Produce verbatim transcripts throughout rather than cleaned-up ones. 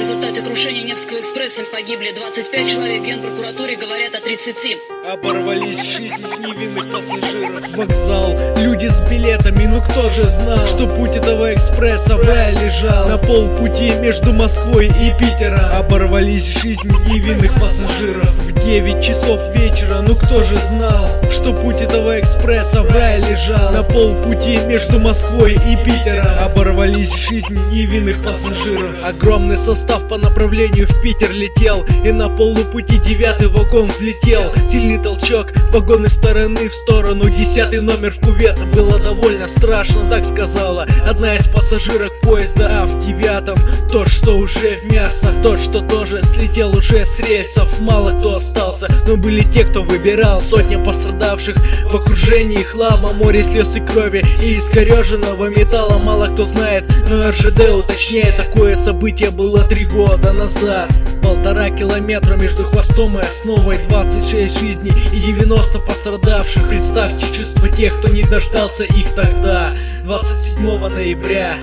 результате крушения Невского экспресса погибли двадцать пять человек. В Генпрокуратуре говорят о тридцати. Оборвались жизни невинных пассажиров. Вокзал, люди с билетами, ну кто же знал, что путь этого экспресса в рай лежал на полпути между Москвой и Питером. Оборвались жизни невинных пассажиров. В девять часов вечера, ну кто же знал, что путь этого экспресса в рай лежал на полпути между Москвой и Питером. Оборвались жизни невинных пассажиров. Огромный состав по направлению в Питер летел, и на полупути девятый вагон взлетел. Сильный толчок, вагон из стороны в сторону, десятый номер в кювет. Было довольно страшно, так сказала одна из пассажирок поезда. А в девятом тот, что уже в мясо, тот, что тоже слетел уже с рельсов. Мало кто остался, но были те, кто выбирал. Сотня пострадавших в окружении хлама, море слез и крови и искореженного металла. Мало кто знает, но эр жэ дэ уточняет, такое событие было три года назад. Полтора километра между хвостом и основой, двадцать шесть жизней и девяносто пострадавших. Представьте чувства тех, кто не дождался их тогда, двадцать седьмого ноября.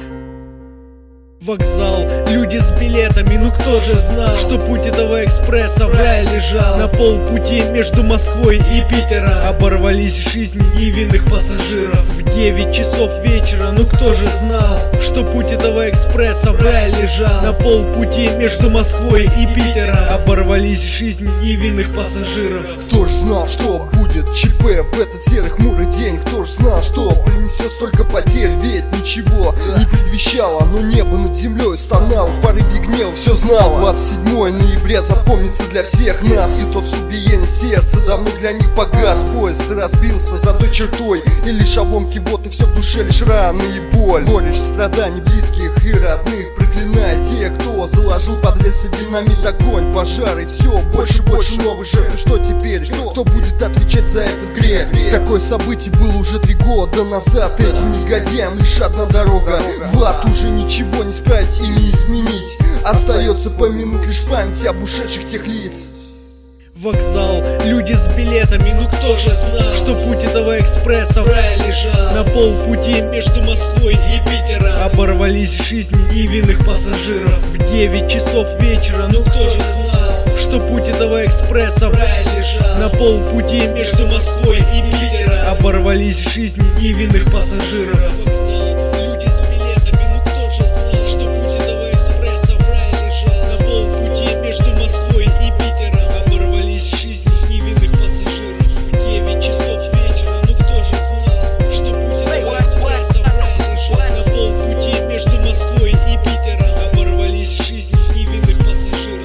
Вокзал, люди с билетами, ну кто же знал, что путь этого экспресса в рай лежал на полпути между Москвой и Питером. Оборвались жизни невинных пассажиров. В девять часов вечера, ну кто же знал, что путь этого экспресса в рай лежал на полпути между Москвой и Питером. Оборвались жизни невинных пассажиров. Кто ж знал, что будет ЧП в этот серый хмурый день? Кто ж знал, что принесет столько потерь? Ведь ничего не предвещало, но небо над землей стонало в порыве гнева, все знало. Двадцать седьмого ноября запомнится для всех нас, и тот стук биения сердца давно для них погас. Поезд разбился за той чертой, и лишь обломки, вот и все в душе, лишь раны и боль. Горечь страданий близких и родных, проклиная тех, кто заложил под рельсы динамит, огонь, пожар и все больше, больше новых жертв. Что теперь? Что? Кто будет отвечать за этот грех? Такое событие было уже три года назад. Этим негодяям лишь одна дорога в ад, уже ничего не исправить и не изменить. Остается помянуть лишь память об ушедших тех лиц. Вокзал, люди с билетами, ну кто же знал, что путь этого экспресса в рай лежал на полпути между Москвой и Питером. Оборвались жизни невинных пассажиров. В девять часов вечера, ну кто же знал, что путь этого экспресса в рай лежал на полпути между Москвой и Питером. Оборвались жизни невинных пассажиров. Вокзал, люди с билетами, ну кто же знал, что путь этого экспресса в рай лежал на полпути между Москвой и Питером. Оборвались жизни невинных пассажиров. В девять часов вечера, ну кто же знал, что путь этого экспресса в рай лежал на полпути между Москвой и Питером. Оборвались жизни невинных пассажиров.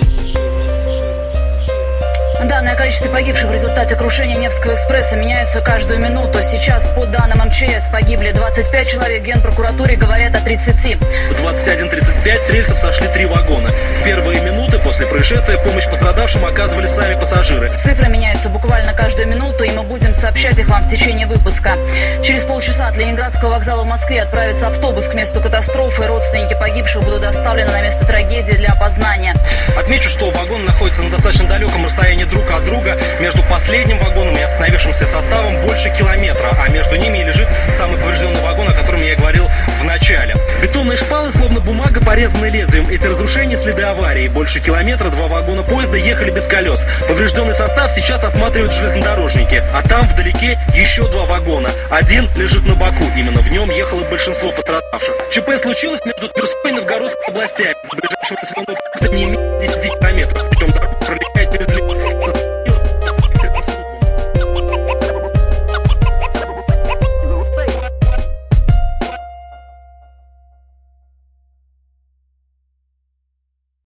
Данное количество погибших в результате крушения Невского экспресса меняются каждую минуту. Сейчас, по данным эм че эс, погибли двадцать пять человек. В Генпрокуратуре говорят о тридцати. В двадцать один тридцать пять с рельсов сошли три вагона. В первые минуты после происшествия помощь пострадавшим оказывали сами пассажиры. Цифры меняются буквально каждую минуту, и мы будем сообщать их вам в течение выпуска. Через полчаса от Ленинградского вокзала в Москве отправится автобус к месту катастрофы. Родственники погибших будут доставлены на место трагедии для опознания. Отмечу, что вагон находится на достаточно далеком расстоянии друг от друга. Между последним вагоном и остановившимся составом больше километра, а между ними лежит самый поврежденный вагон, о котором я говорил в начале. Бетонные шпалы, словно бумага, порезаны лезвием. Эти разрушения — следы аварии. Больше километра два вагона поезда ехали без колес. Поврежденный состав сейчас осматривают железнодорожники, а там вдалеке еще два вагона. Один лежит на боку, именно в нем ехало большинство пострадавших. ЧП случилось между Тверской и Новгородской областями. В ближайшем населенном пункте не менее